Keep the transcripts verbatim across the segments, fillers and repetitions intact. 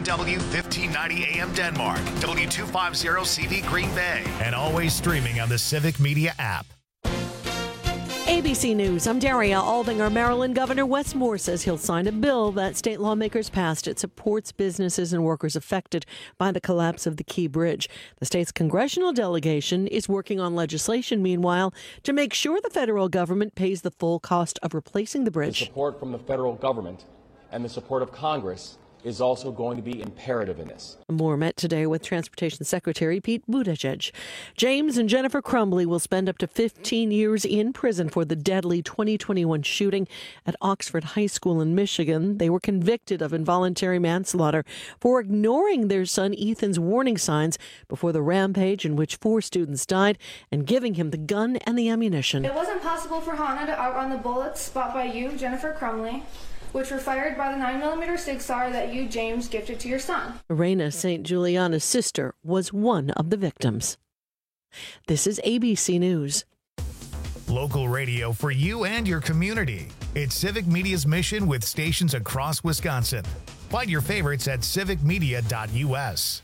W fifteen ninety A M Denmark, W two fifty C V Green Bay, and always streaming on the Civic Media app. A B C News, I'm Daria Aldinger. Maryland Governor Wes Moore says he'll sign a bill that state lawmakers passed. It supports businesses and workers affected by the collapse of the Key Bridge. The state's congressional delegation is working on legislation, meanwhile, to make sure the federal government pays the full cost of replacing the bridge. The support from the federal government and the support of Congress is also going to be imperative in this. Moore met today with Transportation Secretary Pete Buttigieg. James and Jennifer Crumbley will spend up to fifteen years in prison for the deadly twenty twenty-one shooting at Oxford High School in Michigan. They were convicted of involuntary manslaughter for ignoring their son Ethan's warning signs before the rampage in which four students died and giving him the gun and the ammunition. It wasn't possible for Hannah to outrun the bullets spot by you, Jennifer Crumbley, which were fired by the nine millimeter Sig Sauer that you, James, gifted to your son. Raina Saint Juliana's sister was one of the victims. This is A B C News. Local radio for you and your community. It's Civic Media's mission with stations across Wisconsin. Find your favorites at civic media dot U S.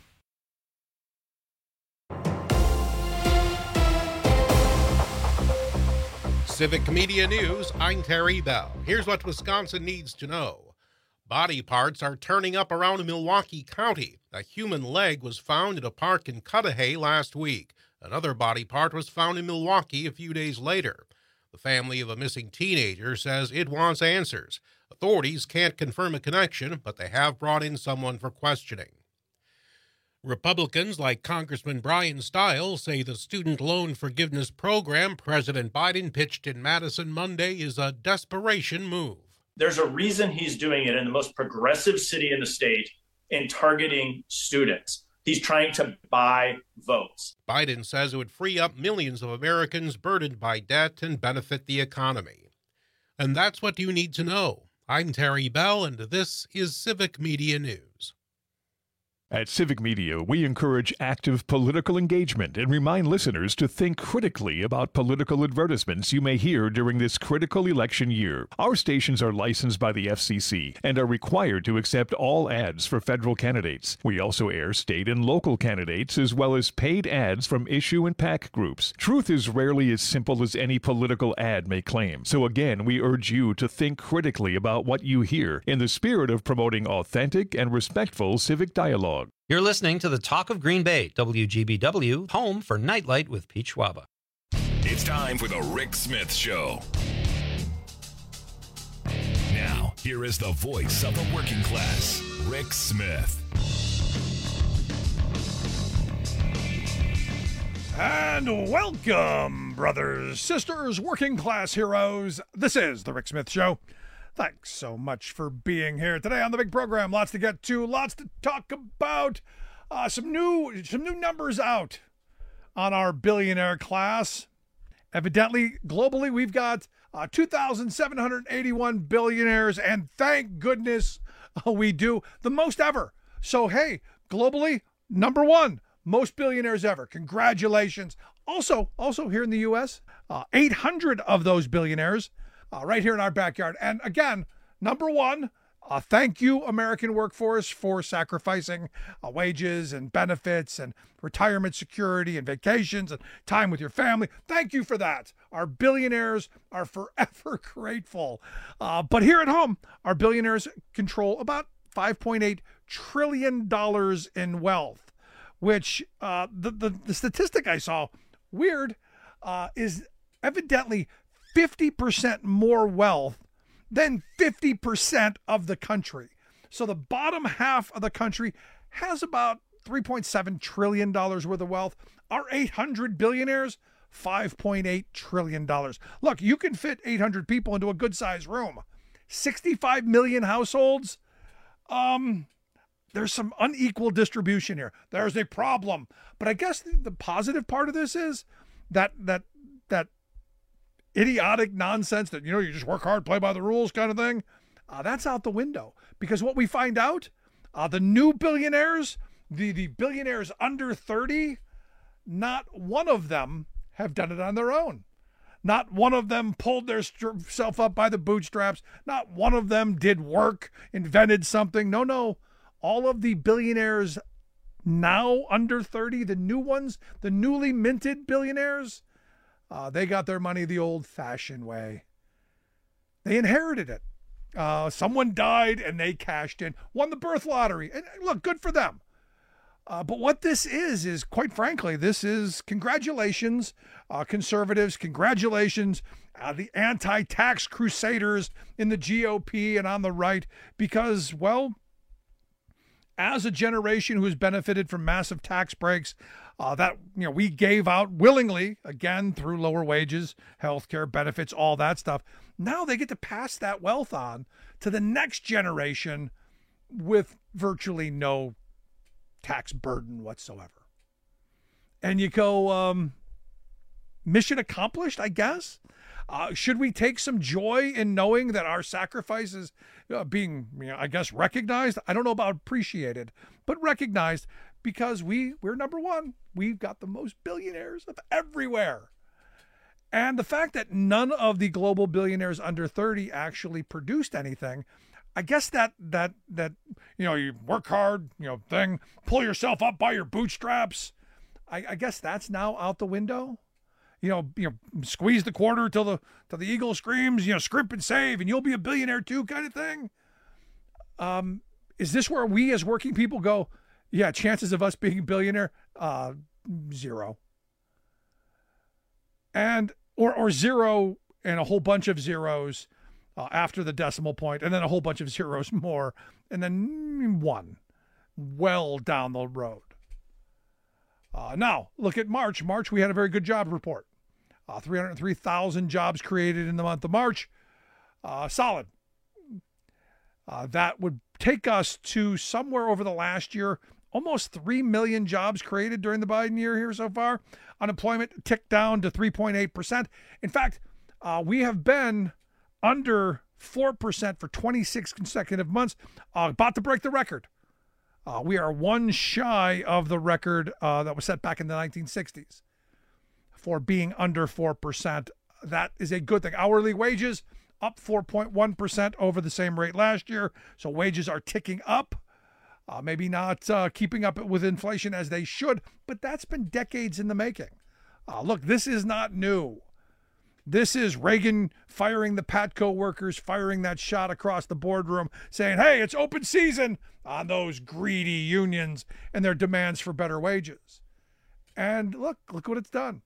Civic Media News, I'm Terry Bell. Here's what Wisconsin needs to know. Body parts are turning up around Milwaukee County. A human leg was found at a park in Cudahy last week. Another body part was found in Milwaukee a few days later. The family of a missing teenager says it wants answers. Authorities can't confirm a connection, but they have brought in someone for questioning. Republicans like Congressman Brian Stiles say the student loan forgiveness program President Biden pitched in Madison Monday is a desperation move. There's a reason he's doing it in the most progressive city in the state in targeting students. He's trying to buy votes. Biden says it would free up millions of Americans burdened by debt and benefit the economy. And that's what you need to know. I'm Terry Bell, and this is Civic Media News. At Civic Media, we encourage active political engagement and remind listeners to think critically about political advertisements you may hear during this critical election year. Our stations are licensed by the F C C and are required to accept all ads for federal candidates. We also air state and local candidates as well as paid ads from issue and PAC groups. Truth is rarely as simple as any political ad may claim. So again, we urge you to think critically about what you hear in the spirit of promoting authentic and respectful civic dialogue. You're listening to the Talk of Green Bay, W G B W, home for Nightlight with Pete Schwaba. It's time for the Rick Smith Show. Now, here is the voice of the working class, Rick Smith. And welcome, brothers, sisters, working class heroes. This is the Rick Smith Show. Thanks so much for being here today on the big program. Lots to get to, lots to talk about. Uh, some new, some new numbers out on our billionaire class. Evidently, globally, we've got uh, two thousand seven hundred eighty-one billionaires, and thank goodness uh, we do, the most ever. So, hey, globally, number one, most billionaires ever. Congratulations. Also, also here in the U S, uh, eight hundred of those billionaires Uh, right here in our backyard. And again, number one, uh, thank you, American workforce, for sacrificing uh, wages and benefits and retirement security and vacations and time with your family. Thank you for that. Our billionaires are forever grateful. Uh, but here at home, our billionaires control about five point eight trillion dollars in wealth, which uh, the, the, the statistic I saw, weird, uh, is evidently fifty percent more wealth than fifty percent of the country. So the bottom half of the country has about three point seven trillion dollars worth of wealth. Our eight hundred billionaires, five point eight trillion dollars. Look, you can fit eight hundred people into a good-sized room. sixty-five million households. Um, there's some unequal distribution here. There's a problem. But I guess the, the positive part of this is that that that idiotic nonsense that, you know, you just work hard, play by the rules kind of thing, uh, that's out the window. Because what we find out, uh, the new billionaires, the, the billionaires under thirty, not one of them have done it on their own. Not one of them pulled their st- self up by the bootstraps. Not one of them did work, invented something. No, no. all of the billionaires now under thirty, the new ones, the newly minted billionaires, uh, they got their money the old-fashioned way. They inherited it. Uh, someone died and they cashed in, won the birth lottery. And look, good for them. Uh, but what this is, is quite frankly, this is congratulations, uh, conservatives, congratulations, uh, the anti-tax crusaders in the G O P and on the right, because, well, as a generation who has benefited from massive tax breaks uh, that you know we gave out willingly, again, through lower wages, healthcare benefits, all that stuff, now they get to pass that wealth on to the next generation with virtually no tax burden whatsoever. And you go, um, mission accomplished, I guess? Uh, should we take some joy in knowing that our sacrifice is uh, being, you know, I guess, recognized? I don't know about appreciated, but recognized, because we, we're number one. We've got the most billionaires of everywhere. And the fact that none of the global billionaires under thirty actually produced anything, I guess that that that you know, you work hard, you know, thing, pull yourself up by your bootstraps. I, I guess that's now out the window. You know, you know, squeeze the quarter till the till the eagle screams. You know, scrimp and save, and you'll be a billionaire too, kind of thing. Um, is this where we as working people go? Yeah, chances of us being a billionaire, uh, zero. And or or zero and a whole bunch of zeros. Uh, after the decimal point, and then a whole bunch of zeros more, and then one well down the road. Uh, now, look at March. March, we had a very good job report. Uh, three hundred three thousand jobs created in the month of March. Uh, solid. Uh, that would take us to somewhere over the last year, almost three million jobs created during the Biden year here so far. Unemployment ticked down to three point eight percent. In fact, uh, we have been under four percent for twenty-six consecutive months, uh, about to break the record. Uh, we are one shy of the record uh, that was set back in the nineteen sixties for being under four percent. That is a good thing. Hourly wages up four point one percent over the same rate last year. So wages are ticking up, uh, maybe not uh, keeping up with inflation as they should, but that's been decades in the making. Uh, look, this is not new. This is Reagan firing the Patco workers, firing that shot across the boardroom, saying, hey, it's open season on those greedy unions and their demands for better wages. And look, look what it's done.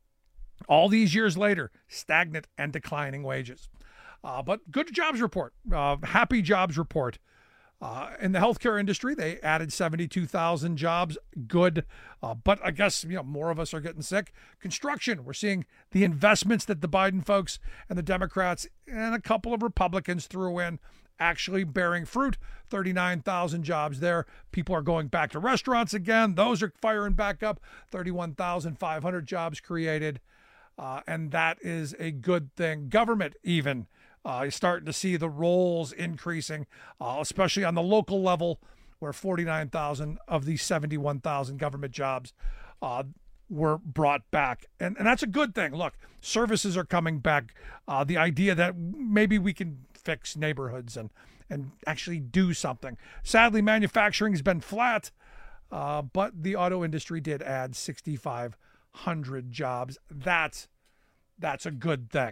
All these years later, stagnant and declining wages. Uh, but good jobs report, uh, happy jobs report. Uh, in the healthcare industry, they added seventy-two thousand jobs. Good. Uh, but I guess, you know, more of us are getting sick. Construction, we're seeing the investments that the Biden folks and the Democrats and a couple of Republicans threw in actually bearing fruit. thirty-nine thousand jobs there. People are going back to restaurants again. Those are firing back up. thirty-one thousand five hundred jobs created. Uh, and that is a good thing. Government even. Uh, you're starting to see the roles increasing, uh, especially on the local level, where forty-nine thousand of these seventy-one thousand government jobs uh, were brought back. And, and that's a good thing. Look, services are coming back. Uh, the idea that maybe we can fix neighborhoods and, and actually do something. Sadly, manufacturing has been flat, uh, but the auto industry did add sixty-five hundred jobs. That's, that's a good thing.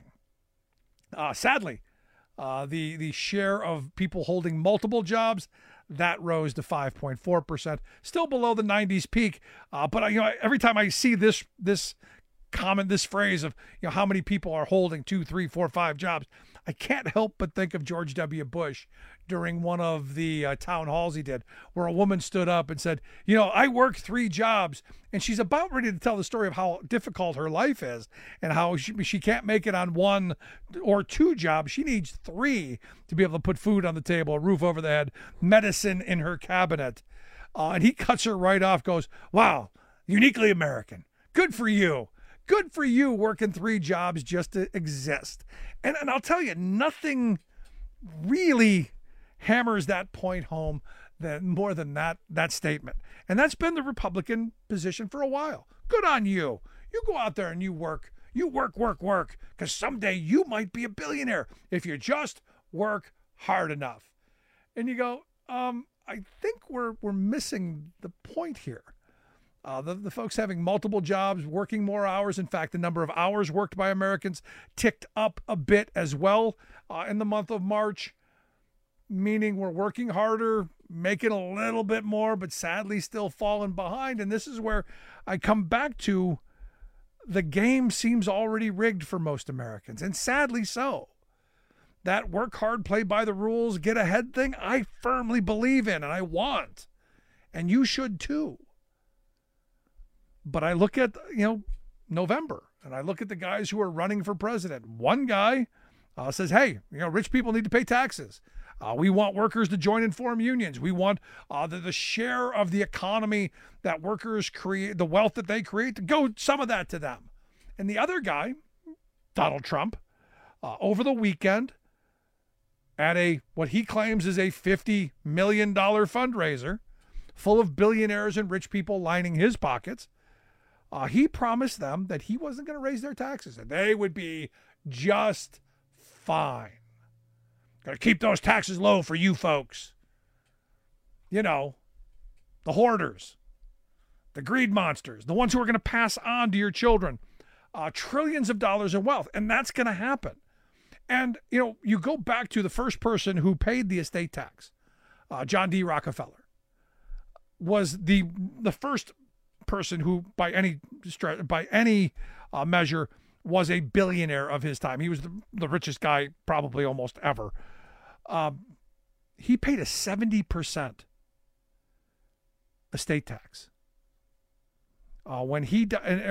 Uh, sadly, uh, the the share of people holding multiple jobs, that rose to five point four percent, still below the nineties peak. Uh, but you know, every time I see this this comment, this phrase of, you know, how many people are holding two, three, four, five jobs, I can't help but think of George W. Bush during one of the uh, town halls he did, where a woman stood up and said, you know, I work three jobs. And she's about ready to tell the story of how difficult her life is and how she, she can't make it on one or two jobs. She needs three to be able to put food on the table, a roof over the head, medicine in her cabinet. Uh, and he cuts her right off, goes, wow, uniquely American. Good for you. Good for you working three jobs just to exist. And, and I'll tell you, nothing really hammers that point home than more than that that statement. And that's been the Republican position for a while. Good on you. You go out there and you work. You work, work, work, because someday you might be a billionaire if you just work hard enough. And you go, um, I think we're we're missing the point here. Uh, the, the folks having multiple jobs, working more hours. In fact, the number of hours worked by Americans ticked up a bit as well uh, in the month of March, meaning we're working harder, making a little bit more, but sadly still falling behind. And this is where I come back to the game seems already rigged for most Americans, and sadly so. That work hard, play by the rules, get ahead thing, I firmly believe in and I want. And you should too. But I look at, you know, November, and I look at the guys who are running for president. One guy uh, says, hey, you know, rich people need to pay taxes. Uh, we want workers to join and form unions. We want uh, the, the share of the economy that workers create, the wealth that they create, to go some of that to them. And the other guy, Donald Trump, uh, over the weekend at a what he claims is a fifty million dollars fundraiser full of billionaires and rich people lining his pockets, Uh, he promised them that he wasn't going to raise their taxes and they would be just fine. Got to keep those taxes low for you folks. You know, the hoarders, the greed monsters, the ones who are going to pass on to your children uh, trillions of dollars in wealth. And that's going to happen. And, you know, you go back to the first person who paid the estate tax, uh, John D. Rockefeller, was the the first person who by any by any uh, measure was a billionaire of his time. He was the, the richest guy probably almost ever. Um, he paid a seventy percent estate tax. Uh, when he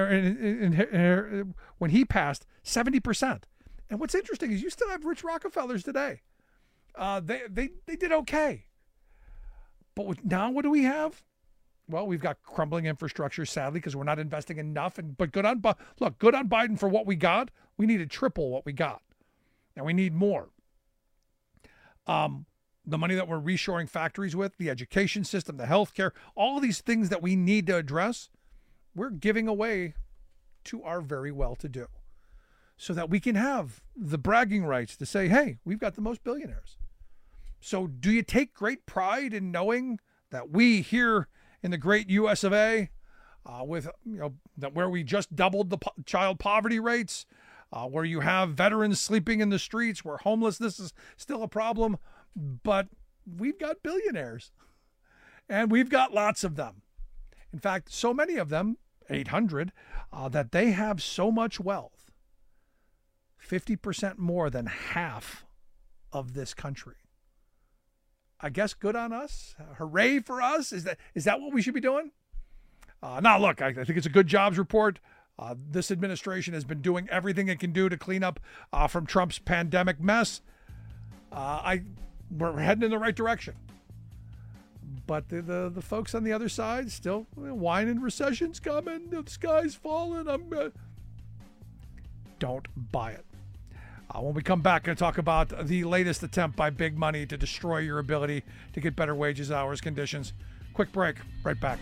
when he passed, seventy percent. And what's interesting is you still have rich Rockefellers today. Uh, they they they did okay. But with, now what do we have? Well, we've got crumbling infrastructure, sadly, because we're not investing enough. And but good on look, good on Biden for what we got. We need to triple what we got, and we need more. Um, the money that we're reshoring factories with, the education system, the healthcare, all of these things that we need to address, we're giving away to our very well-to-do, so that we can have the bragging rights to say, "Hey, we've got the most billionaires." So, do you take great pride in knowing that we here in the great U S of A, uh, with you know that where we just doubled the po- child poverty rates, uh, where you have veterans sleeping in the streets, where homelessness is still a problem, but we've got billionaires, and we've got lots of them. In fact, so many of them, eight hundred, uh, that they have so much wealth, fifty percent more than half of this country. I guess good on us. Hooray for us. Is that is that what we should be doing? Uh, now, look, I, I think it's a good jobs report. Uh, this administration has been doing everything it can do to clean up uh, from Trump's pandemic mess. Uh, I we're heading in the right direction. But the, the, the folks on the other side still you know, whining, recession's coming, the sky's falling. I'm uh... Don't buy it. Uh, when we come back, going to talk about the latest attempt by big money to destroy your ability to get better wages, hours, conditions. Quick break. Right back.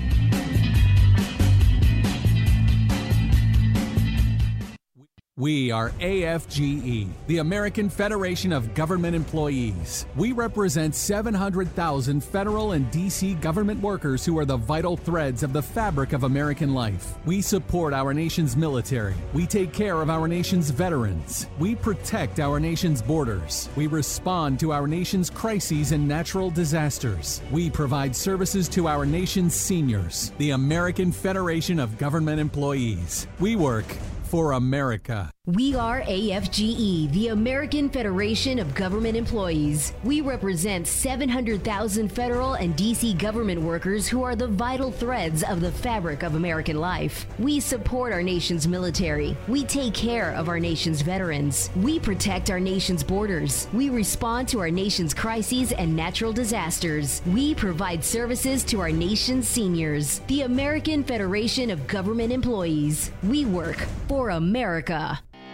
We are A F G E, the American Federation of Government Employees. We represent seven hundred thousand federal and D C government workers who are the vital threads of the fabric of American life. We support our nation's military. We take care of our nation's veterans. We protect our nation's borders. We respond to our nation's crises and natural disasters. We provide services to our nation's seniors. The American Federation of Government Employees. We work for America. We are A F G E, the American Federation of Government Employees. We represent seven hundred thousand federal and D C government workers who are the vital threads of the fabric of American life. We support our nation's military. We take care of our nation's veterans. We protect our nation's borders. We respond to our nation's crises and natural disasters. We provide services to our nation's seniors. The American Federation of Government Employees. We work for America.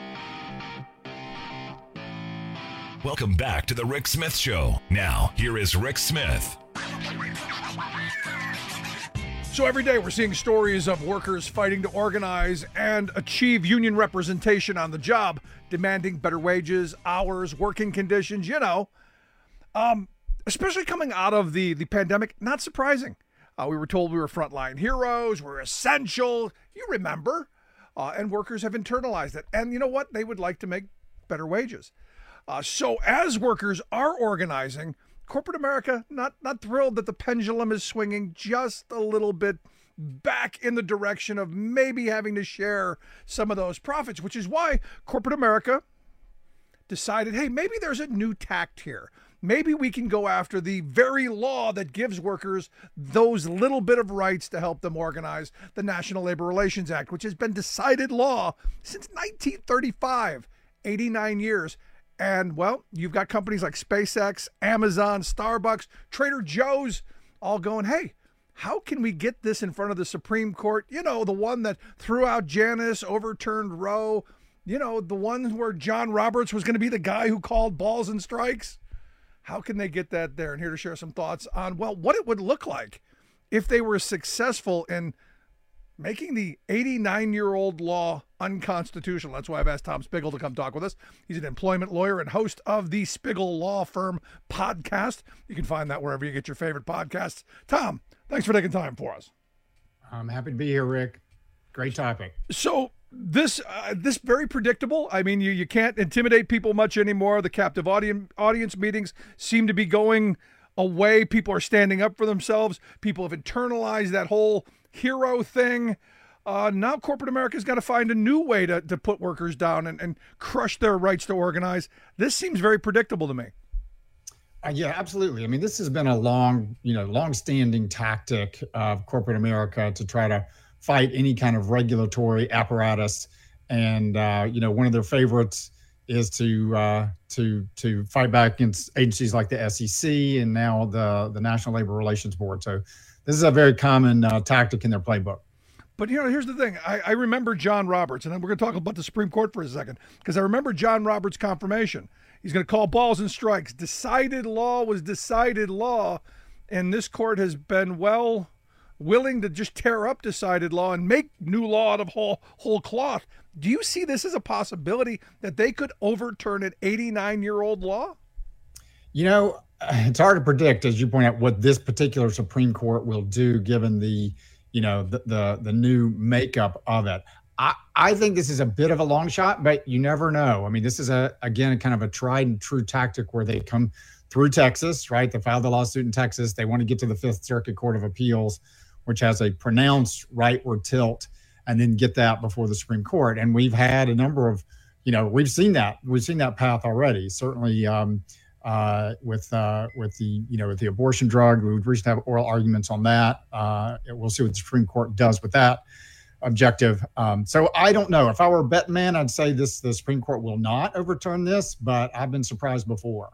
Welcome back to the Rick Smith Show. Now, here is Rick Smith. So every day we're seeing stories of workers fighting to organize and achieve union representation on the job, demanding better wages, hours, working conditions, you know. Um, especially coming out of the, the pandemic, not surprising. Uh, we were told we were frontline heroes, we're essential. You remember. Uh, and workers have internalized it. And you know what? They would like to make better wages. Uh, so as workers are organizing, corporate America, not, not thrilled that the pendulum is swinging just a little bit back in the direction of maybe having to share some of those profits, which is why corporate America decided, hey, maybe there's a new tact here. Maybe we can go after the very law that gives workers those little bit of rights to help them organize, the National Labor Relations Act, which has been decided law since nineteen thirty-five, eighty-nine years. And, well, you've got companies like SpaceX, Amazon, Starbucks, Trader Joe's all going, hey, how can we get this in front of the Supreme Court? You know, the one that threw out Janus, overturned Roe, you know, the one where John Roberts was going to be the guy who called balls and strikes. How can they get that there? And here to share some thoughts on, well, what it would look like if they were successful in making the eighty-nine-year-old law unconstitutional. That's why I've asked Tom Spiegel to come talk with us. He's an employment lawyer and host of the Spiegel Law Firm podcast. You can find that wherever you get your favorite podcasts. Tom, thanks for taking time for us. I'm happy to be here, Rick. Great topic. So this uh, this very predictable. I mean, you, you can't intimidate people much anymore. The captive audience, audience meetings seem to be going away. People are standing up for themselves. People have internalized that whole hero thing. Uh, now corporate America's got to find a new way to, to put workers down and, and crush their rights to organize. This seems very predictable to me. Uh, yeah, absolutely. I mean, this has been a long, you know, long-standing tactic of corporate America to try to fight any kind of regulatory apparatus. And, uh, you know, one of their favorites is to uh, to to fight back against agencies like the S E C and now the, the National Labor Relations Board. So this is a very common uh, tactic in their playbook. But, you know, here's the thing. I, I remember John Roberts, and then we're going to talk about the Supreme Court for a second, because I remember John Roberts' confirmation. He's going to call balls and strikes. Decided law was decided law, and this court has been, well, willing to just tear up decided law and make new law out of whole, whole cloth. Do you see this as a possibility that they could overturn an eighty-nine-year-old law? You know, it's hard to predict, as you point out, what this particular Supreme Court will do given the, you know, the the, the new makeup of it. I, I think this is a bit of a long shot, but you never know. I mean, this is, a again, a kind of a tried and true tactic where they come through Texas, right? They filed the lawsuit in Texas. They want to get to the Fifth Circuit Court of Appeals, which has a pronounced rightward tilt, and then get that before the Supreme Court. And we've had a number of, you know, we've seen that. We've seen that path already. Certainly, um, Uh, with uh, with the you know with the abortion drug, we would recently have oral arguments on that. Uh, we'll see what the Supreme Court does with that objective. Um, so I don't know. If I were a bet man, I'd say this: the Supreme Court will not overturn this. But I've been surprised before.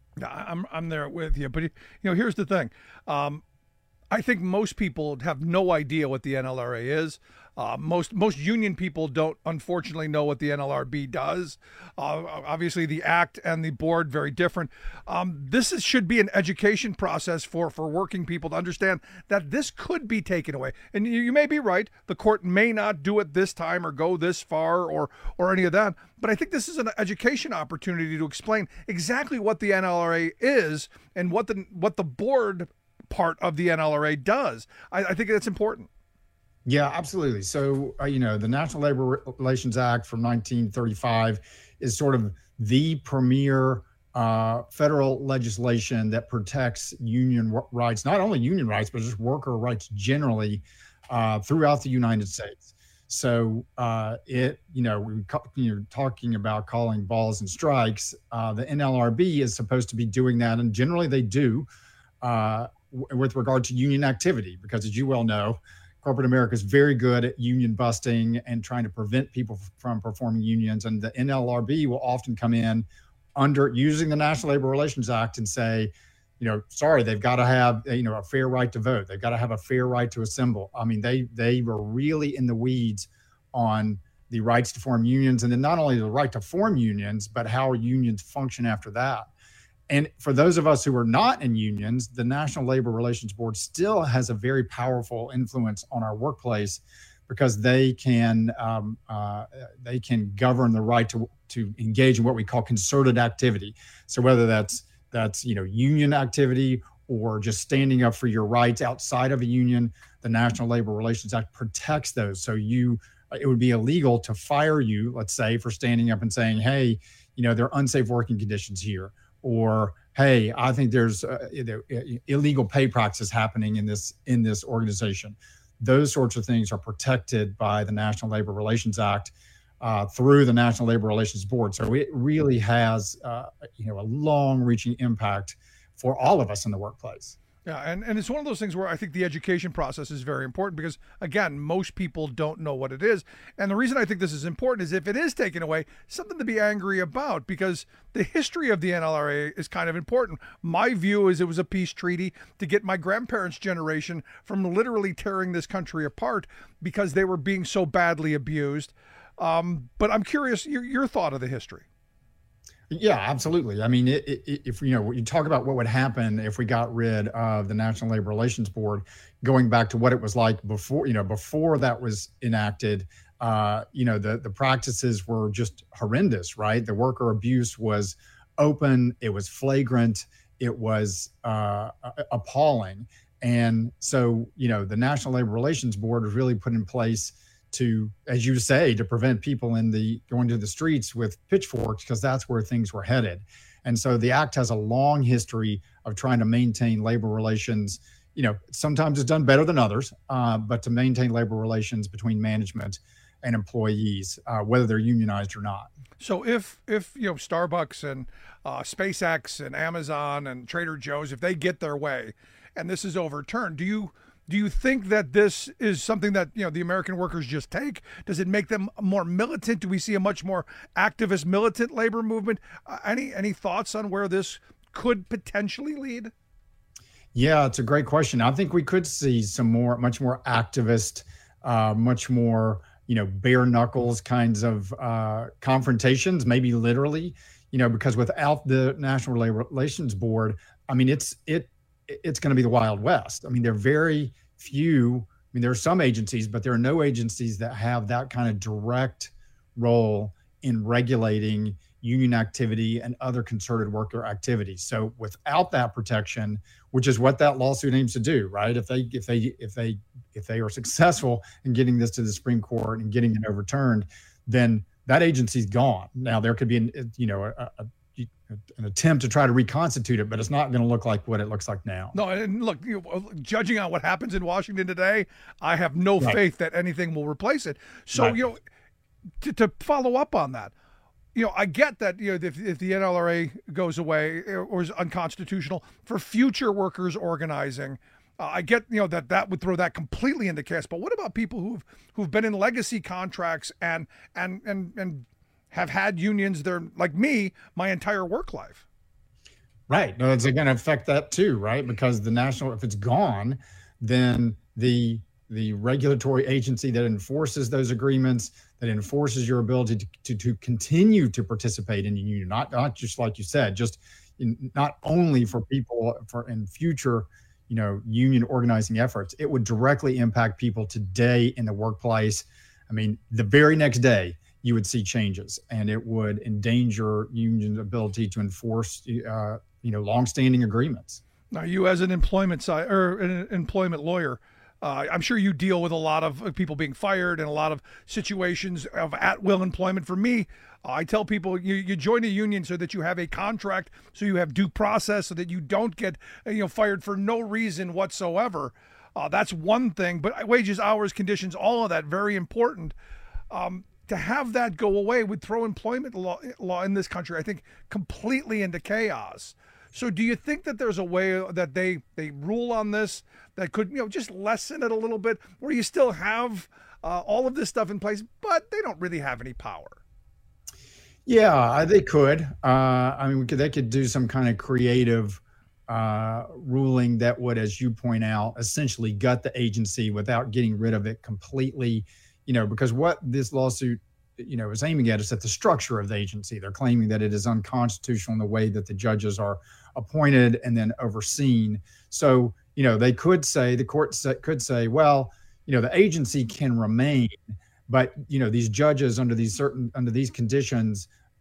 I'm I'm there with you. But you know, here's the thing. Um, I think most people have no idea what the N L R A is. Uh, most most union people don't, unfortunately, know what the N L R B does. Uh, obviously, the act and the board very different. Um, this is, should be an education process for for working people to understand that this could be taken away. And you, you may be right; the court may not do it this time or go this far or or any of that. But I think this is an education opportunity to explain exactly what the N L R A is and what the what the board part of the N L R A does. I, I think that's important. Yeah, absolutely. So, uh, you know, the National Labor Relations Act from nineteen thirty-five is sort of the premier uh, federal legislation that protects union w- rights, not only union rights, but just worker rights generally uh, throughout the United States. So it, uh, you know, we you're talking about calling balls and strikes. Uh, the N L R B is supposed to be doing that, and generally they do uh, w- with regard to union activity, because as you well know, corporate America is very good at union busting and trying to prevent people from performing unions. And the N L R B will often come in under using the National Labor Relations Act and say, you know, sorry, they've got to have, you know, a fair right to vote. They've got to have a fair right to assemble. I mean, they they were really in the weeds on the rights to form unions, and then not only the right to form unions, but how unions function after that. And for those of us who are not in unions, the National Labor Relations Board still has a very powerful influence on our workplace, because they can um, uh, they can govern the right to to engage in what we call concerted activity. So whether that's that's, you know, union activity or just standing up for your rights outside of a union. The National Labor Relations Act protects those. So you, it would be illegal to fire you, let's say, for standing up and saying, hey, you know, there are unsafe working conditions here, or hey, I think there's uh, you know, illegal pay practices happening in this in this organization. Those sorts of things are protected by the National Labor Relations Act uh, through the National Labor Relations Board. So it really has uh, you know, a long-reaching impact for all of us in the workplace. Yeah, and, and it's one of those things where I think the education process is very important because, again, most people don't know what it is. And the reason I think this is important is if it is taken away, something to be angry about, because the history of the N L R A is kind of important. My view is it was a peace treaty to get my grandparents' generation from literally tearing this country apart because they were being so badly abused. Um, but I'm curious, your, your thought of the history. Yeah, absolutely. I mean, it, it, if you know, you talk about what would happen if we got rid of the National Labor Relations Board, going back to what it was like before, you know, before that was enacted, uh, you know, the, the practices were just horrendous, right? The worker abuse was open. It was flagrant. It was uh, appalling. And so, you know, the National Labor Relations Board was really put in place to, as you say, to prevent people in the going to the streets with pitchforks, because that's where things were headed. And so the act has a long history of trying to maintain labor relations. You know, sometimes it's done better than others, uh, but to maintain labor relations between management and employees, uh, whether they're unionized or not. So if, if you know, Starbucks and uh, SpaceX and Amazon and Trader Joe's, if they get their way and this is overturned, do you Do you think that this is something that, you know, the American workers just take? Does it make them more militant? Do we see a much more activist, militant labor movement? Uh, any any thoughts on where this could potentially lead? Yeah, it's a great question. I think we could see some more, much more activist, uh, much more, you know, bare knuckles kinds of uh, confrontations, maybe literally, you know, because without the National Labor Relations Board, I mean, it's it. it's going to be the Wild West. I mean, there are very few, I mean, there are some agencies, but there are no agencies that have that kind of direct role in regulating union activity and other concerted worker activities. So without that protection, which is what that lawsuit aims to do, right? If they, if they, if they, if they are successful in getting this to the Supreme Court and getting it overturned, then that agency's gone. Now there could be an, you know, a, a an attempt to try to reconstitute it, but it's not going to look like what it looks like now. No, and look, you know, judging on what happens in Washington today, I have no right. faith that anything will replace it. So, right. you know, to, to follow up on that, you know, I get that, you know, if, if the N L R A goes away or is unconstitutional for future workers organizing, uh, I get, you know, that that would throw that completely into chaos. But what about people who've who've been in legacy contracts and and and and have had unions there, like me, my entire work life? Right. No, it's going to affect that too, right? Because the national, if it's gone, then the the regulatory agency that enforces those agreements, that enforces your ability to to, to continue to participate in the union, not not just like you said, just in, not only for people for in future, you know, union organizing efforts, it would directly impact people today in the workplace. I mean, the very next day, you would see changes, and it would endanger union ability to enforce, uh, you know, longstanding agreements. Now, you as an employment side or an employment lawyer, uh, I'm sure you deal with a lot of people being fired and a lot of situations of at-will employment. For me, uh, I tell people you, you join a union so that you have a contract, so you have due process, so that you don't get, you know, fired for no reason whatsoever. Uh, that's one thing, but wages, hours, conditions, all of that, very important. Um, To have that go away would throw employment law, law in this country, I think, completely into chaos. So do you think that there's a way that they, they rule on this that could, you know, just lessen it a little bit, where you still have uh, all of this stuff in place, but they don't really have any power? Yeah, they could. Uh, I mean, we could, they could do some kind of creative uh, ruling that would, as you point out, essentially gut the agency without getting rid of it completely. You know, because what this lawsuit, you know, is aiming at is at the structure of the agency. They're claiming that it is unconstitutional in the way that the judges are appointed and then overseen. So, you know, they could say, the court could say, well, you know, the agency can remain, but, you know, these judges under these certain, under these conditions,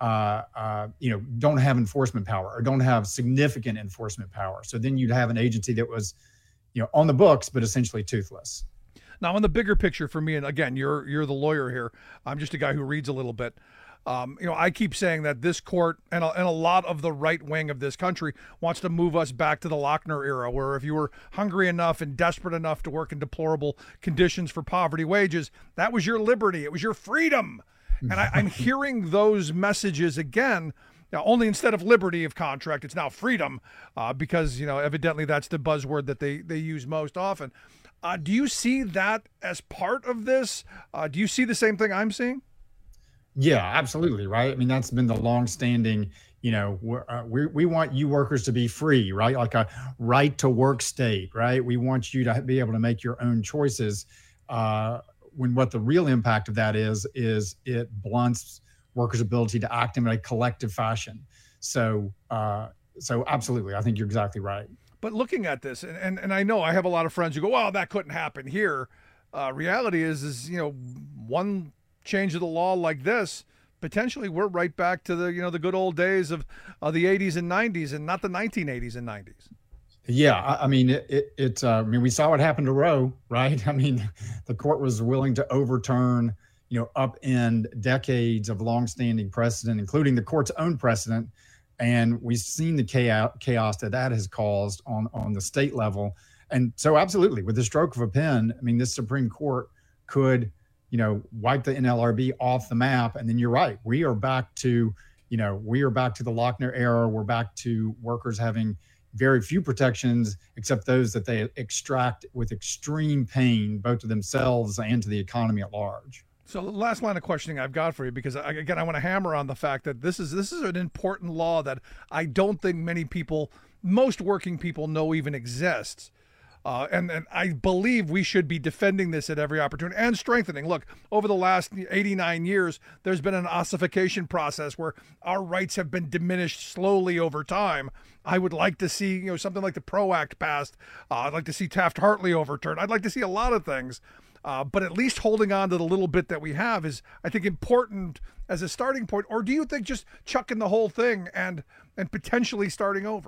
uh, uh, you know, don't have enforcement power or don't have significant enforcement power. So then you'd have an agency that was, you know, on the books, but essentially toothless. Now, in the bigger picture for me, and again, you're you're the lawyer here. I'm just a guy who reads a little bit. Um, you know, I keep saying that this court and a, and a lot of the right wing of this country wants to move us back to the Lochner era, where if you were hungry enough and desperate enough to work in deplorable conditions for poverty wages, that was your liberty. It was your freedom. And I, I'm hearing those messages again. Now, only instead of liberty of contract, it's now freedom, uh, because, you know, evidently that's the buzzword that they, they use most often. Uh, do you see that as part of this? Uh, do you see the same thing I'm seeing? Yeah, absolutely. Right. I mean, that's been the longstanding, you know, we're, uh, we we want you workers to be free, right? Like a right to work state, right? We want you to be able to make your own choices. Uh, when what the real impact of that is, is it blunts workers' ability to act in a collective fashion. So, uh, so absolutely. I think you're exactly right. But looking at this, and, and, and I know I have a lot of friends who go, well, that couldn't happen here. Uh, reality is, is, you know, one change of the law like this, potentially we're right back to the, you know, the good old days of uh, the eighties and nineties and not the nineteen eighties and nineties. Yeah. I, I mean, it, it, it uh, I mean, we saw what happened to Roe, right? I mean, the court was willing to overturn, you know, upend decades of longstanding precedent, including the court's own precedent. And we've seen the chaos, chaos that that has caused on, on the state level. And so absolutely, with the stroke of a pen, I mean, this Supreme Court could, you know, wipe the N L R B off the map. And then you're right. We are back to, you know, we are back to the Lochner era. We're back to workers having very few protections, except those that they extract with extreme pain, both to themselves and to the economy at large. So the last line of questioning I've got for you, because I, again, I want to hammer on the fact that this is this is an important law that I don't think many people, most working people, know even exists. Uh, and, and I believe we should be defending this at every opportunity and strengthening. Look, over the last eighty-nine years, there's been an ossification process where our rights have been diminished slowly over time. I would like to see, you know, something like the PRO Act passed. Uh, I'd like to see Taft-Hartley overturned. I'd like to see a lot of things. Uh, but at least holding on to the little bit that we have is, I think, important as a starting point. Or do you think just chucking the whole thing and and potentially starting over?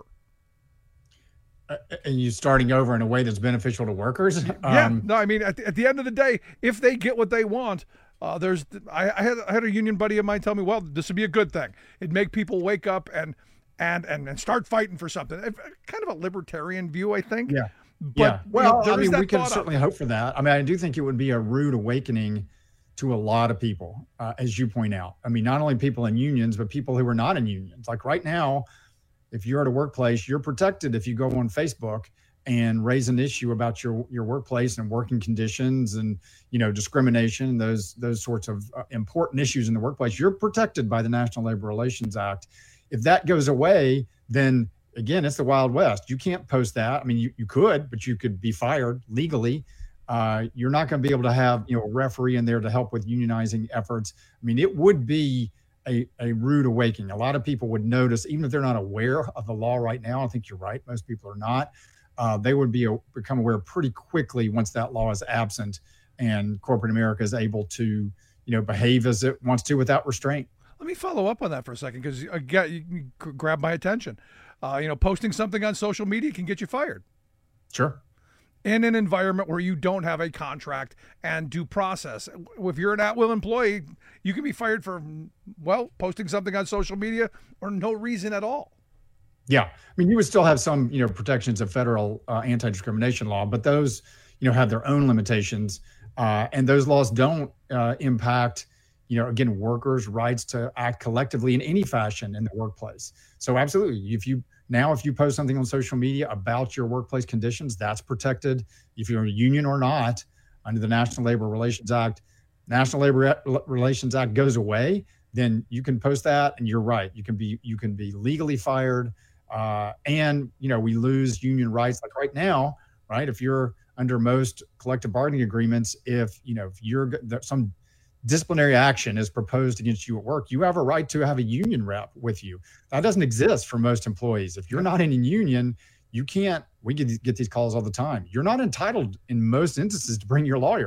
Uh, and you starting over in a way that's beneficial to workers? Yeah, Um, no, I mean, at the, at the end of the day, if they get what they want, uh, there's, I, I had I had a union buddy of mine tell me, well, this would be a good thing. It'd make people wake up and and and, and start fighting for something. Kind of a libertarian view, I think. Yeah. But, yeah. Well, you know, there I is mean, that we can thought certainly of- hope for that. I mean, I do think it would be a rude awakening to a lot of people, uh, as you point out. I mean, not only people in unions, but people who are not in unions. Like right now, if you're at a workplace, you're protected if you go on Facebook and raise an issue about your your workplace and working conditions and, you know, discrimination, those those sorts of uh, important issues in the workplace. You're protected by the National Labor Relations Act. If that goes away, then again, it's the Wild West. You can't post that. I mean, you, you could, but you could be fired legally. Uh, you're not going to be able to have, you know, a referee in there to help with unionizing efforts. I mean, it would be a, a rude awakening. A lot of people would notice, even if they're not aware of the law right now. I think you're right. Most people are not. Uh, they would be a, become aware pretty quickly once that law is absent and corporate America is able to, you know, behave as it wants to without restraint. Let me follow up on that for a second, because again, you can g- grab my attention. Uh, you know, posting something on social media can get you fired. Sure. In an environment where you don't have a contract and due process. If you're an at-will employee, you can be fired for, well, posting something on social media or no reason at all. Yeah. I mean, you would still have some, you know, protections of federal uh, anti-discrimination law, but those, you know, have their own limitations. Uh, and those laws don't uh, impact, you know, again, workers' rights to act collectively in any fashion in the workplace. So absolutely, if you now, if you post something on social media about your workplace conditions, that's protected. If you're a union or not, under the National Labor Relations Act, National Labor Relations Act goes away, then you can post that, and you're right. You can be you can be legally fired, uh, and you know we lose union rights. Like right now, right? If you're under most collective bargaining agreements, if you know if you're some disciplinary action is proposed against you at work, you have a right to have a union rep with you. That doesn't exist for most employees. If you're not in a union, you can't, we get, get these calls all the time. You're not entitled in most instances to bring your lawyer.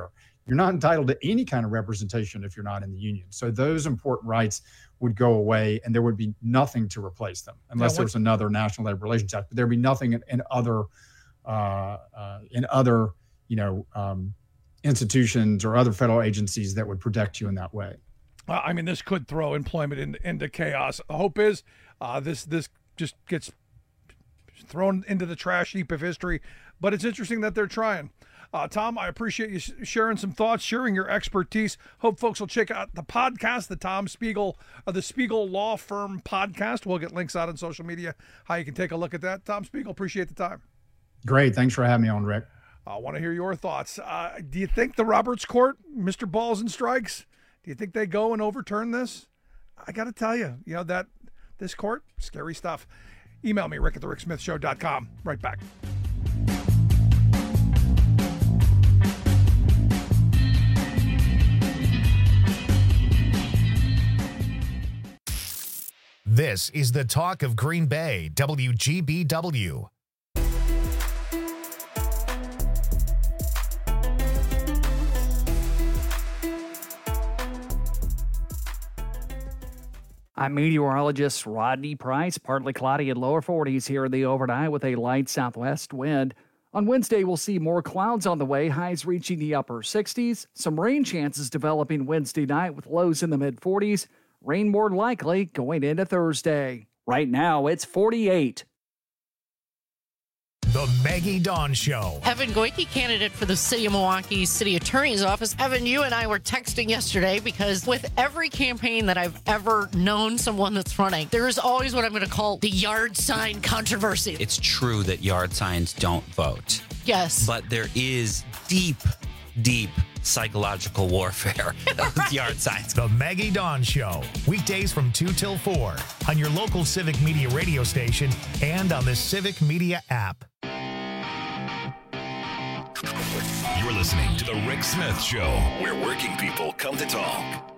you're not entitled to any kind of representation if you're not in the union. So those important rights would go away, and there would be nothing to replace them unless Yeah, there was another National Labor Relations Act. But there'd be nothing in, in other uh, uh, in other you know um, institutions or other federal agencies that would protect you in that way. Uh, I mean, this could throw employment in, into chaos. The hope is uh, this this just gets thrown into the trash heap of history. But it's interesting that they're trying. Uh, Tom, I appreciate you sharing some thoughts, sharing your expertise. Hope folks will check out the podcast, the Tom Spiegel, uh, the Spiegel Law Firm podcast. We'll get links out on social media, how you can take a look at that. Tom Spiegel, appreciate the time. Great. Thanks for having me on, Rick. I want to hear your thoughts. Uh, do you think the Roberts Court, Mister Balls and Strikes, do you think they go and overturn this? I got to tell you, you know, that this court, scary stuff. Email me, rick at the rick smith show dot com. Right back. This is the talk of Green Bay, W G B W. I'm meteorologist Rodney Price. Partly cloudy and lower forties here in the overnight with a light southwest wind. On Wednesday, we'll see more clouds on the way, highs reaching the upper sixties. Some rain chances developing Wednesday night with lows in the mid forties. Rain more likely going into Thursday. Right now, it's forty-eight. The Maggie Dawn Show. Evan Goike, candidate for the City of Milwaukee City Attorney's Office. Evan, you and I were texting yesterday because with every campaign that I've ever known someone that's running, there is always what I'm going to call the yard sign controversy. It's true that yard signs don't vote. Yes. But there is deep, deep psychological warfare with yard signs. The Maggie Dawn Show. Weekdays from two till four on your local Civic Media radio station and on the Civic Media app. You're listening to The Rick Smith Show, where working people come to talk.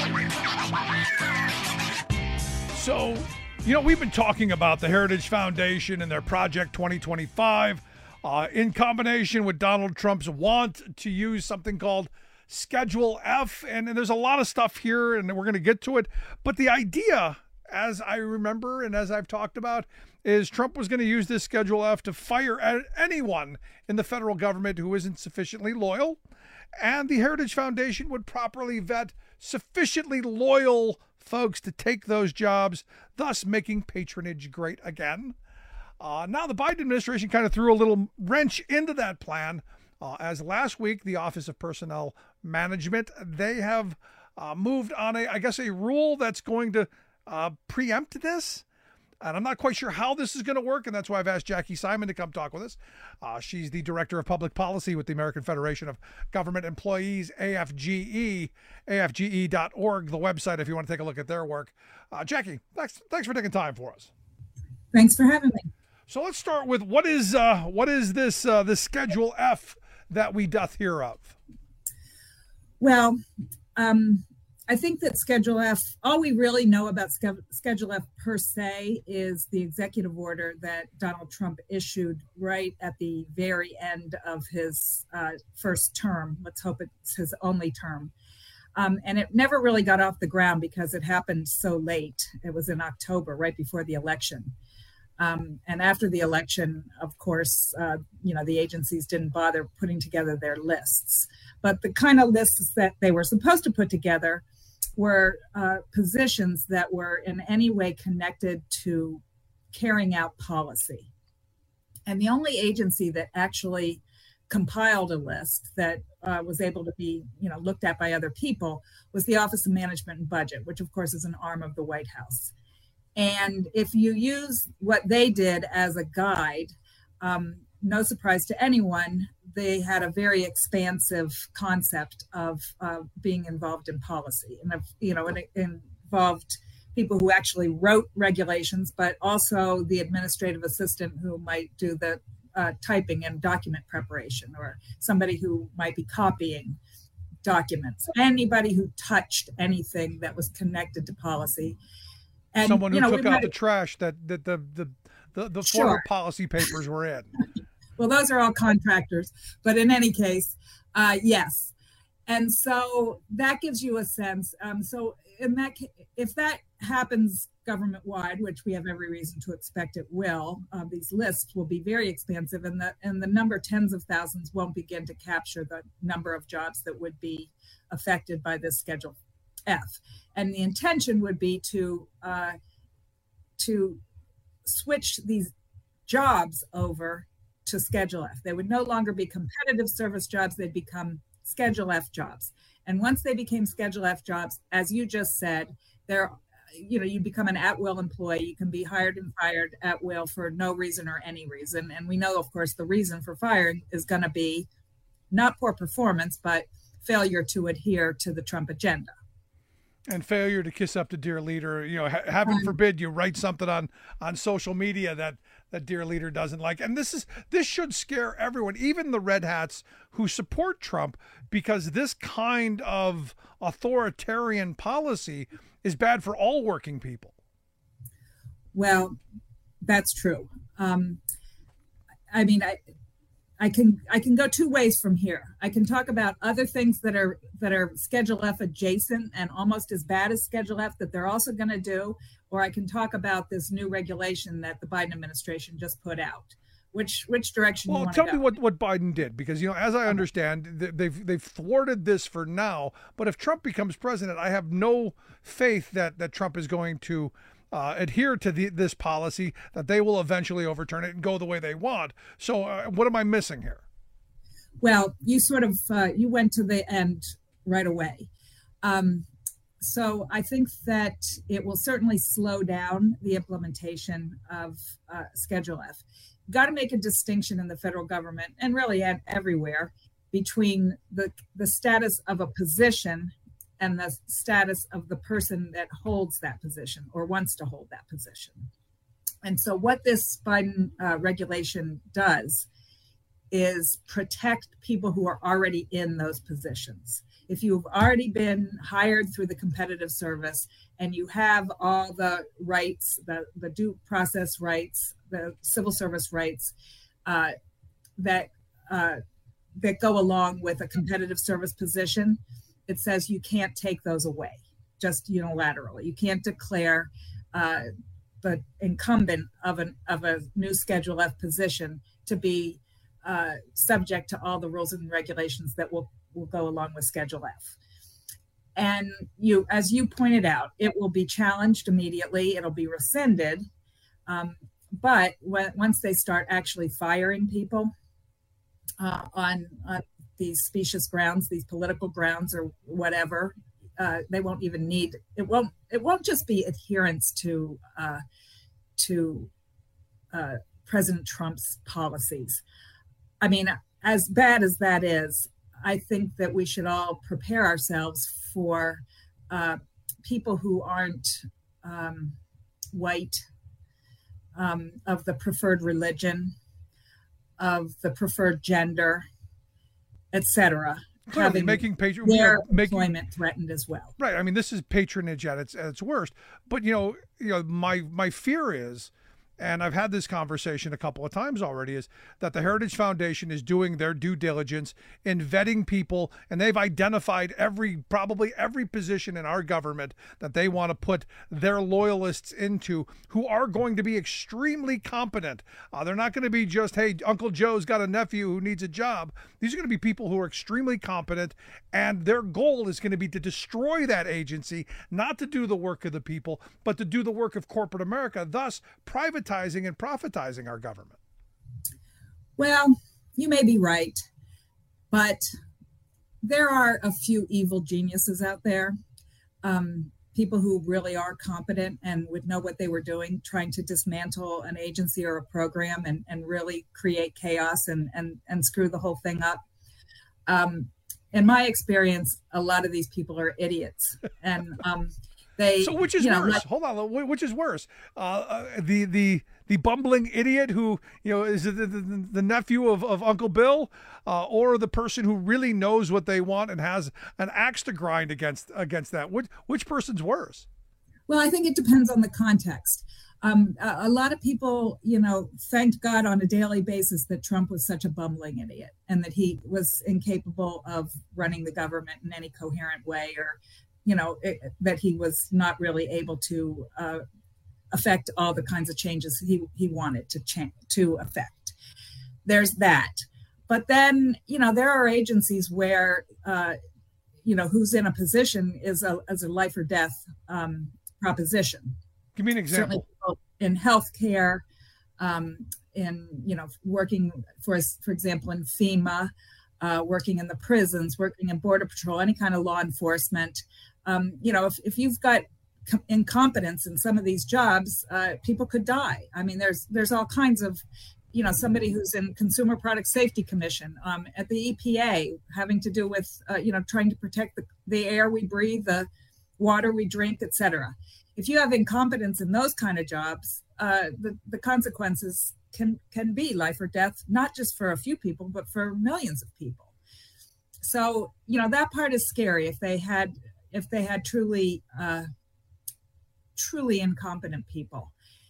So, you know, we've been talking about the Heritage Foundation and their Project twenty twenty-five uh, in combination with Donald Trump's want to use something called Schedule F. And, and there's a lot of stuff here, and we're going to get to it. But the idea, as I remember and as I've talked about, is Trump was going to use this Schedule F to fire anyone in the federal government who isn't sufficiently loyal, and the Heritage Foundation would properly vet sufficiently loyal folks to take those jobs, thus making patronage great again. Uh, now, the Biden administration kind of threw a little wrench into that plan, uh, as last week, the Office of Personnel Management, they have uh, moved on, a, I guess, a rule that's going to uh, preempt this. And I'm not quite sure how this is going to work, and that's why I've asked Jackie Simon to come talk with us. Uh, she's the Director of Public Policy with the American Federation of Government Employees, A F G E, A F G E dot org, the website, if you want to take a look at their work. Uh, Jackie, thanks, thanks for taking time for us. Thanks for having me. So let's start with what is uh, what is this uh, this Schedule F that we doth hear of? Well, um, I think that Schedule F, all we really know about Schedule F per se is the executive order that Donald Trump issued right at the very end of his uh, first term. Let's hope it's his only term. Um, and it never really got off the ground because it happened so late. It was in October, right before the election. Um, and after the election, of course, uh, you know, the agencies didn't bother putting together their lists. But the kind of lists that they were supposed to put together were uh, positions that were in any way connected to carrying out policy. And the only agency that actually compiled a list that uh, was able to be, you know, looked at by other people was the Office of Management and Budget, which of course is an arm of the White House. And if you use what they did as a guide, um, no surprise to anyone, they had a very expansive concept of uh, being involved in policy. And, of, you know, it involved people who actually wrote regulations, but also the administrative assistant who might do the uh, typing and document preparation, or somebody who might be copying documents, anybody who touched anything that was connected to policy. And, someone who you know, took out might, the trash that, that the the the, the sure. former policy papers were in. Well, those are all contractors, but in any case, uh, yes. And so that gives you a sense. Um, so in that, if that happens government-wide, which we have every reason to expect it will, uh, these lists will be very expansive, and the and the number tens of thousands won't begin to capture the number of jobs that would be affected by this Schedule F. And the intention would be to uh, to switch these jobs over to Schedule F. They would no longer be competitive service jobs; they'd become Schedule F jobs. And once they became Schedule F jobs, as you just said, they're, you know, you become an at-will employee. You can be hired and fired at will for no reason or any reason. And we know, of course, the reason for firing is going to be not poor performance, but failure to adhere to the Trump agenda. And failure to kiss up to dear leader. You know, ha- heaven forbid you write something on on social media that that dear leader doesn't like. And this is this should scare everyone, even the red hats who support Trump, because this kind of authoritarian policy is bad for all working people. Well, that's true. Um, I mean, I. I can I can go two ways from here. I can talk about other things that are that are Schedule F adjacent and almost as bad as Schedule F that they're also going to do, or I can talk about this new regulation that the Biden administration just put out. Which which direction? Well, you want tell to me go? what, what Biden did, because you know, as I understand, they've they've thwarted this for now. But if Trump becomes president, I have no faith that that Trump is going to Uh, adhere to the, this policy, that they will eventually overturn it and go the way they want. So uh, what am I missing here? Well, you sort of, uh, you went to the end right away. Um, so I think that it will certainly slow down the implementation of uh, Schedule F. Got to make a distinction in the federal government, and really at everywhere, between the, the status of a position and the status of the person that holds that position or wants to hold that position. And so what this Biden uh, regulation does is protect people who are already in those positions. If you've already been hired through the competitive service and you have all the rights, the, the due process rights, the civil service rights uh, that uh, that go along with a competitive service position, it says you can't take those away just unilaterally. You can't declare uh, the incumbent of an of a new Schedule F position to be uh, subject to all the rules and regulations that will, will go along with Schedule F. And you, as you pointed out, it will be challenged immediately. It'll be rescinded. Um, but when, once they start actually firing people uh, on, on these specious grounds, these political grounds or whatever, uh, they won't even need, it won't, it won't just be adherence to, uh, to uh, President Trump's policies. I mean, as bad as that is, I think that we should all prepare ourselves for uh, people who aren't um, white, um, of the preferred religion, of the preferred gender, et cetera, having making patron, their making, employment threatened as well. Right. I mean, this is patronage at its at its worst. But you know, you know, my my fear is, and I've had this conversation a couple of times already, is that the Heritage Foundation is doing their due diligence in vetting people, and they've identified every, probably every position in our government that they want to put their loyalists into, who are going to be extremely competent. Uh, they're not going to be just, hey, Uncle Joe's got a nephew who needs a job. These are going to be people who are extremely competent, and their goal is going to be to destroy that agency, not to do the work of the people, but to do the work of corporate America, thus privatizing and profitizing our government. Well, you may be right, but there are a few evil geniuses out there, um, people who really are competent and would know what they were doing, trying to dismantle an agency or a program and, and really create chaos and, and, and screw the whole thing up. Um, in my experience, a lot of these people are idiots. And um, They, so which is you know, worse? like, Hold on, which is worse? Uh, uh, the the the bumbling idiot who, you know, is the, the, the nephew of, of Uncle Bill, uh, or the person who really knows what they want and has an axe to grind against against that? Which which person's worse? Well, I think it depends on the context. Um, a, a lot of people, you know, thanked God on a daily basis that Trump was such a bumbling idiot and that he was incapable of running the government in any coherent way, or, you know, it, that he was not really able to uh, affect all the kinds of changes he, he wanted to change, to affect. There's that. But then, you know, there are agencies where, uh, you know, who's in a position is a, as a life or death um, proposition. Give me an example. Certainly in healthcare, um, in, you know, working for, for example, in FEMA, uh, working in the prisons, working in Border Patrol, any kind of law enforcement. Um, you know, if, if you've got incompetence in some of these jobs, uh, people could die. I mean, there's there's all kinds of, you know, somebody who's in Consumer Product Safety Commission, um, at the E P A, having to do with, uh, you know, trying to protect the, the air we breathe, the water we drink, et cetera. If you have incompetence in those kind of jobs, uh, the, the consequences can can be life or death, not just for a few people, but for millions of people. So, you know, that part is scary. If they had, if they had truly, uh, truly incompetent people.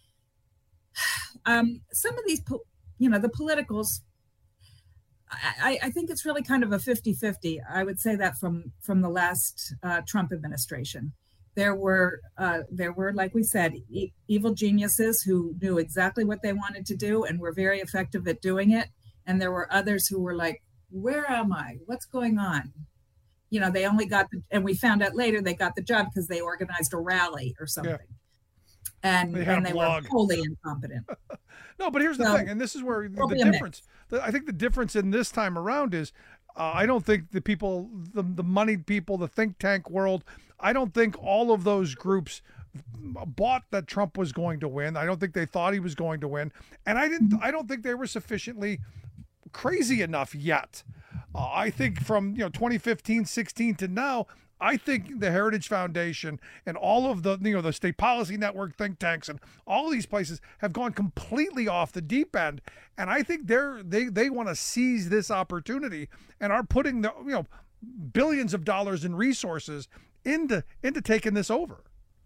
Um, some of these, you know, the politicals, I, I think it's really kind of a fifty-fifty. I would say that from from the last uh, Trump administration. There were, uh, there were, like we said, e- evil geniuses who knew exactly what they wanted to do and were very effective at doing it. And there were others who were like, where am I? What's going on? You know, they only got, the, and we found out later they got the job because they organized a rally or something. Yeah. And they, and they were wholly incompetent. No, but here's the so, thing, and this is where the, the difference, the, I think the difference in this time around is, uh, I don't think the people, the, the moneyed people, the think tank world, I don't think all of those groups bought that Trump was going to win. I don't think they thought he was going to win. And I didn't, I don't think they were sufficiently crazy enough yet. Uh, I think from, you know, twenty fifteen, sixteen to now, I think the Heritage Foundation and all of the, you know, the State Policy Network think tanks and all of these places have gone completely off the deep end. And I think they're, they, they want to seize this opportunity and are putting the, you know, billions of dollars in resources into, into taking this over.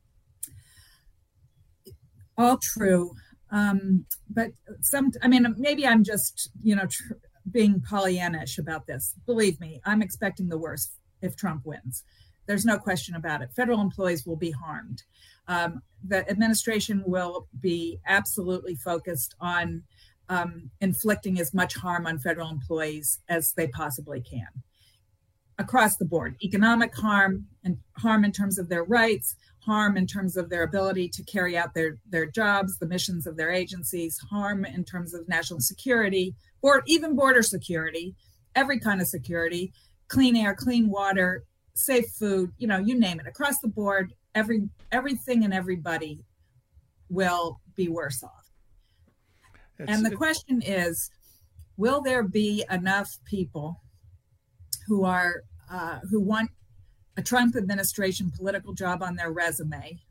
All true. Um, but some, I mean, maybe I'm just, you know, tr- being Pollyannish about this. Believe me, I'm expecting the worst if Trump wins. There's no question about it. Federal employees will be harmed. Um, the administration will be absolutely focused on um, inflicting as much harm on federal employees as they possibly can. Across the board, economic harm and harm in terms of their rights, harm in terms of their ability to carry out their, their jobs, the missions of their agencies, harm in terms of national security, or even border security, every kind of security, clean air, clean water, safe food, you know, you name it. Across the board, every everything and everybody will be worse off. It's, and the it, question is, will there be enough people who are uh, who want a Trump administration political job on their resume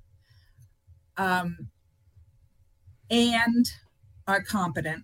um, and are competent,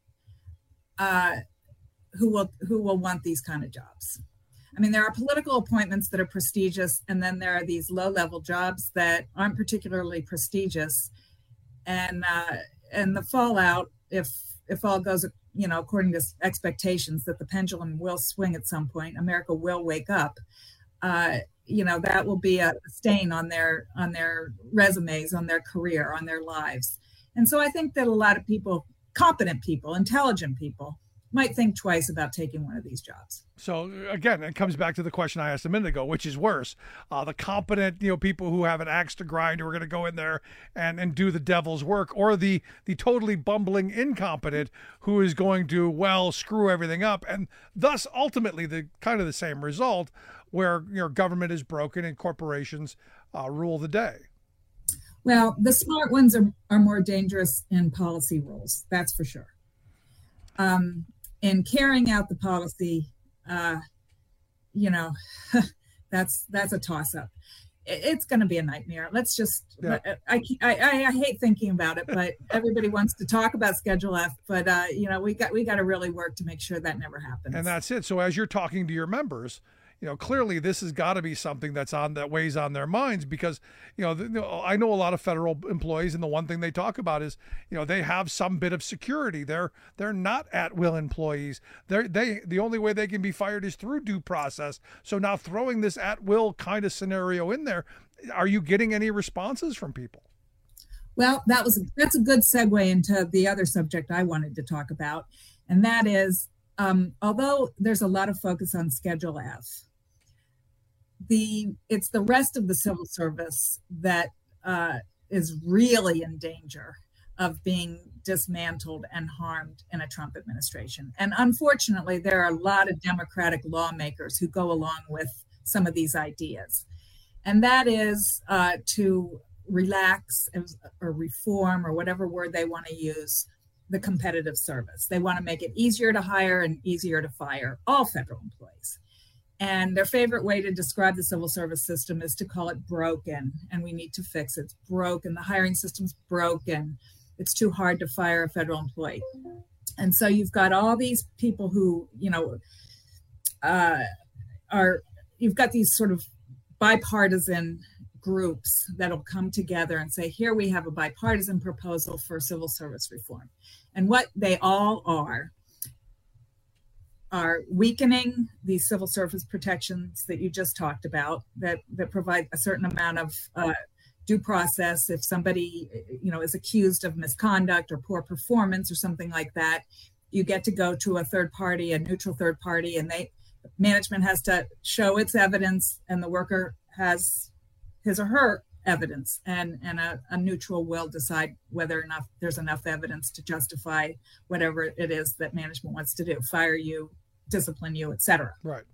uh, who will who will want these kind of jobs? I mean, there are political appointments that are prestigious, and then there are these low-level jobs that aren't particularly prestigious. And uh, and the fallout, if if all goes, you know, according to expectations, that the pendulum will swing at some point, America will wake up. Uh, you know, that will be a stain on their on their resumes, on their career, on their lives. And so I think that a lot of people, competent people, intelligent people, might think twice about taking one of these jobs. So again, it comes back to the question I asked a minute ago, which is worse, uh, the competent, you know, people who have an axe to grind, who are going to go in there and, and do the devil's work, or the the totally bumbling incompetent who is going to, well, screw everything up, and thus ultimately the kind of the same result, where, you know, government is broken and corporations uh, rule the day. Well, the smart ones are, are more dangerous in policy roles, that's for sure. Um, in carrying out the policy, uh, you know, that's that's a toss-up. It, it's going to be a nightmare. Let's just, yeah. I, I, I, I hate thinking about it, but everybody wants to talk about Schedule F, but, uh, you know, we got we got to really work to make sure that never happens. And that's it. So as you're talking to your members, you know, clearly this has got to be something that's on that weighs on their minds because, you know, the, I know a lot of federal employees, and the one thing they talk about is, you know, they have some bit of security. They're they're not at will employees. They're they the only way they can be fired is through due process. So now throwing this at will kind of scenario in there, are you getting any responses from people? Well, that was that's a good segue into the other subject I wanted to talk about, and that is, um, although there's a lot of focus on Schedule F, the it's the rest of the civil service that uh, is really in danger of being dismantled and harmed in a Trump administration. And unfortunately, there are a lot of Democratic lawmakers who go along with some of these ideas, and that is uh, to relax or reform or whatever word they want to use the competitive service. They want to make it easier to hire and easier to fire all federal employees. And their favorite way to describe the civil service system is to call it broken, and we need to fix it. It's broken. The hiring system's broken. It's too hard to fire a federal employee. And so you've got all these people who, you know, uh, are, you've got these sort of bipartisan groups that'll come together and say, here we have a bipartisan proposal for civil service reform. And what they all are, are weakening these civil service protections that you just talked about that, that provide a certain amount of uh, due process. If somebody, you know, is accused of misconduct or poor performance or something like that, you get to go to a third party, a neutral third party, and they management has to show its evidence and the worker has his or her evidence, and, and a, a neutral will decide whether or not there's enough evidence to justify whatever it is that management wants to do, fire you, discipline you, et cetera. Right.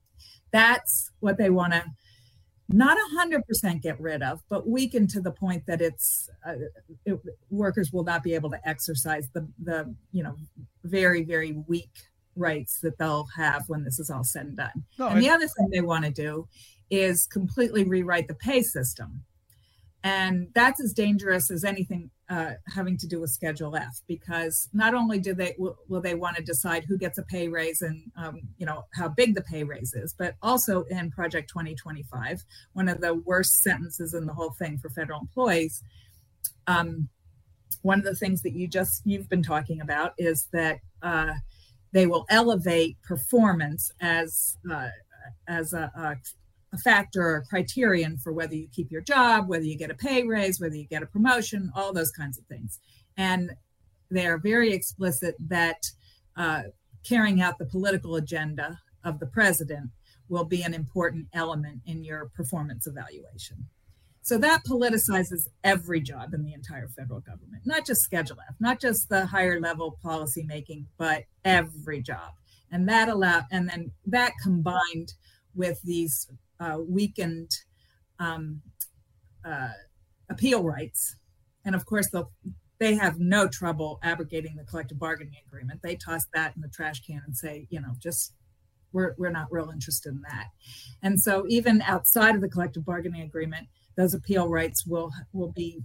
That's what they want to not one hundred percent get rid of, but weaken to the point that it's uh, it, workers will not be able to exercise the, the, you know, very, very weak rights that they'll have when this is all said and done. No, and I... the other thing they want to do is completely rewrite the pay system. And that's as dangerous as anything uh, having to do with Schedule F, because not only do they will, will they want to decide who gets a pay raise and um, you know how big the pay raise is, but also in Project twenty twenty-five, one of the worst sentences in the whole thing for federal employees. Um, one of the things that you just you've been talking about is that uh, they will elevate performance as uh, as a, a a factor or a criterion for whether you keep your job, whether you get a pay raise, whether you get a promotion, all those kinds of things. And they are very explicit that uh, carrying out the political agenda of the president will be an important element in your performance evaluation. So that politicizes every job in the entire federal government, not just Schedule F, not just the higher level policy making, but every job. And that allow, and then that combined with these Uh, weakened um, uh, appeal rights. And of course, they have no trouble abrogating the collective bargaining agreement. They toss that in the trash can and say, you know, just we're, we're not real interested in that. And so even outside of the collective bargaining agreement, those appeal rights will will be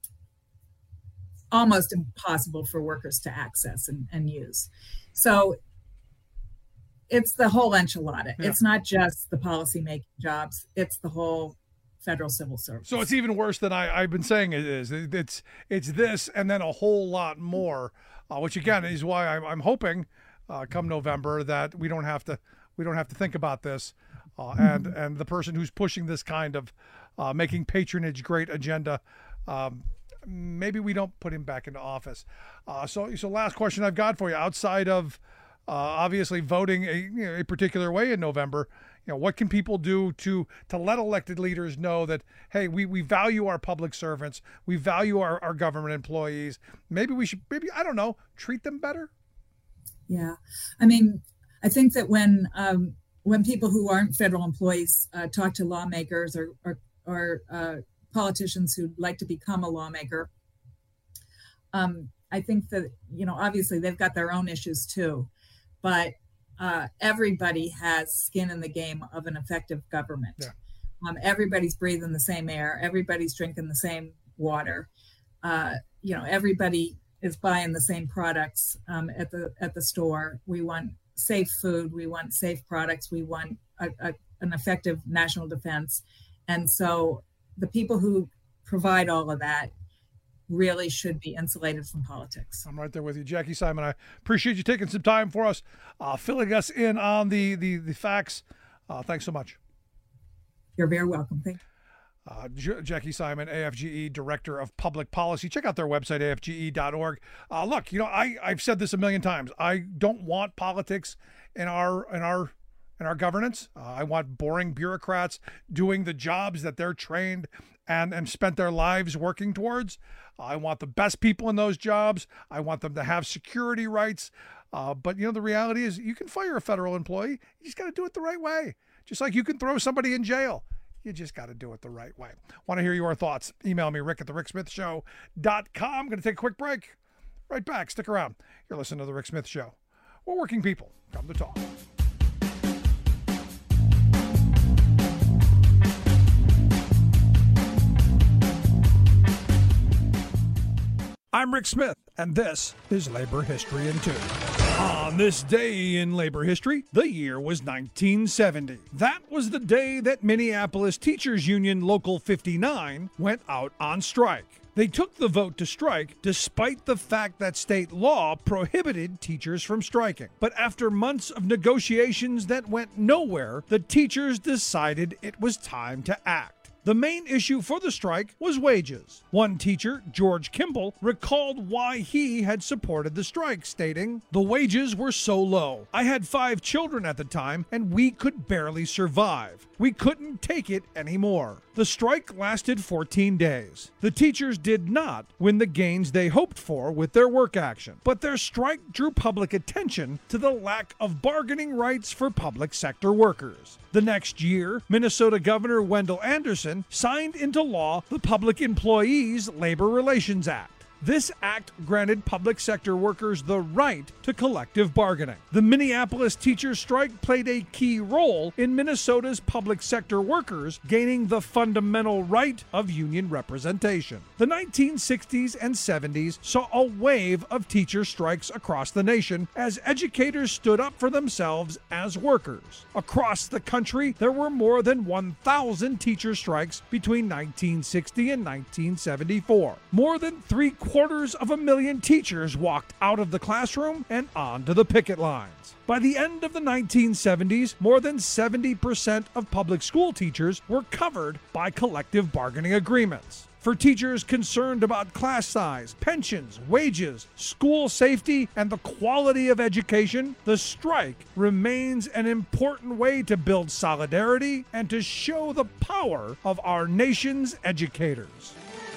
almost impossible for workers to access and, and use. So it's the whole enchilada. Yeah. It's not just the policy-making jobs. It's the whole federal civil service. So it's even worse than I, I've been saying it is. It's it's this and then a whole lot more, uh, which again is why I'm, I'm hoping uh, come November that we don't have to we don't have to think about this, uh, and mm-hmm. and the person who's pushing this kind of uh, making patronage great agenda, um, maybe we don't put him back into office. Uh, so so last question I've got for you, outside of Uh, obviously voting a, you know, a particular way in November, you know, what can people do to to let elected leaders know that, hey, we, we value our public servants, we value our, our government employees. Maybe we should, maybe, I don't know, treat them better? Yeah. I mean, I think that when um, when people who aren't federal employees uh, talk to lawmakers or, or, or uh, politicians who'd like to become a lawmaker, um, I think that, you know, obviously they've got their own issues too. But uh, everybody has skin in the game of an effective government. Yeah. Um, everybody's breathing the same air. Everybody's drinking the same water. Uh, you know, everybody is buying the same products um, at the at the store. We want safe food. We want safe products. We want a, a, an effective national defense. And so the people who provide all of that really should be insulated from politics. I'm right there with you. Jackie Simon, I appreciate you taking some time for us, uh, filling us in on the, the, the facts. Uh, thanks so much. You're very welcome. Thank you. Uh, J- Jackie Simon, A F G E Director of Public Policy. Check out their website, A F G E dot org. Uh, look, you know, I, I've said this a million times. I don't want politics in our in our in our governance. Uh, I want boring bureaucrats doing the jobs that they're trained and, and spent their lives working towards. I want the best people in those jobs. I want them to have security rights. Uh, but, you know, the reality is you can fire a federal employee. You just got to do it the right way. Just like you can throw somebody in jail. You just got to do it the right way. Want to hear your thoughts? Email me, rick at the rick smith show dot com. I'm going to take a quick break. Right back. Stick around. You're listening to The Rick Smith Show. We're working people. Come to talk. I'm Rick Smith, and this is Labor History in Two. On this day in labor history, the year was nineteen seventy. That was the day that Minneapolis Teachers Union Local fifty-nine went out on strike. They took the vote to strike despite the fact that state law prohibited teachers from striking. But after months of negotiations that went nowhere, the teachers decided it was time to act. The main issue for the strike was wages. One teacher, George Kimball, recalled why he had supported the strike, stating, "The wages were so low. I had five children at the time, and we could barely survive. We couldn't take it anymore." The strike lasted fourteen days. The teachers did not win the gains they hoped for with their work action, but their strike drew public attention to the lack of bargaining rights for public sector workers. The next year, Minnesota Governor Wendell Anderson signed into law the Public Employees Labor Relations Act. This act granted public sector workers the right to collective bargaining. The Minneapolis teachers' strike played a key role in Minnesota's public sector workers gaining the fundamental right of union representation. The nineteen sixties and seventies saw a wave of teacher strikes across the nation as educators stood up for themselves as workers. Across the country, there were more than one thousand teacher strikes between nineteen sixty and nineteen seventy-four. More than three quarters of a million teachers walked out of the classroom and onto the picket lines. By the end of the nineteen seventies, more than seventy percent of public school teachers were covered by collective bargaining agreements. For teachers concerned about class size, pensions, wages, school safety, and the quality of education, the strike remains an important way to build solidarity and to show the power of our nation's educators.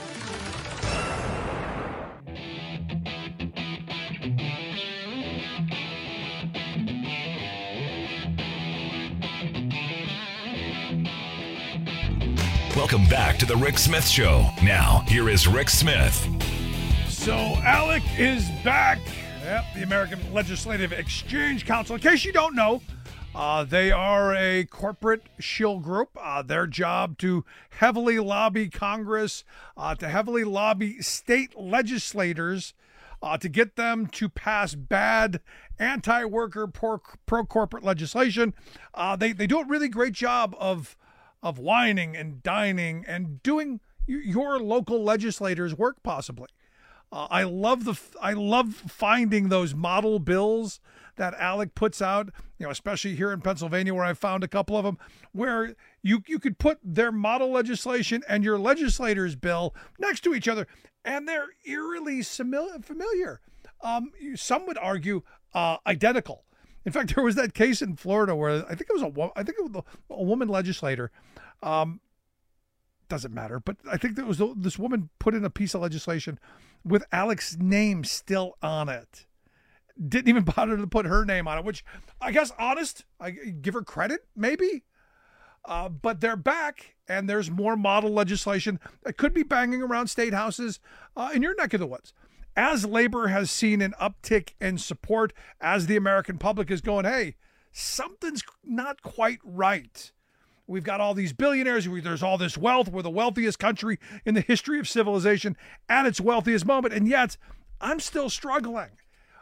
Welcome back to the Rick Smith Show. Now, here is Rick Smith. So, ALEC is back. Yep, the American Legislative Exchange Council. In case you don't know, uh, they are a corporate shill group. Uh, their job to heavily lobby Congress, uh, to heavily lobby state legislators, uh, to get them to pass bad anti-worker, pro-corporate legislation. Uh, they, they do a really great job of of whining and dining and doing your local legislators' work, possibly. Uh, I love the I love finding those model bills that ALEC puts out, you know, especially here in Pennsylvania, where I found a couple of them, where you you could put their model legislation and your legislator's bill next to each other, and they're eerily familiar. Um, some would argue uh, identical. In fact, there was that case in Florida where I think it was a I think it was a woman legislator. Um, doesn't matter, but I think there was this woman put in a piece of legislation with ALEC's name still on it. Didn't even bother to put her name on it, which I guess honest, I give her credit, maybe. Uh, but they're back, and there's more model legislation that could be banging around state houses uh, in your neck of the woods. As labor has seen an uptick in support, as the American public is going, hey, something's not quite right. We've got all these billionaires. There's all this wealth. We're the wealthiest country in the history of civilization at its wealthiest moment. And yet, I'm still struggling.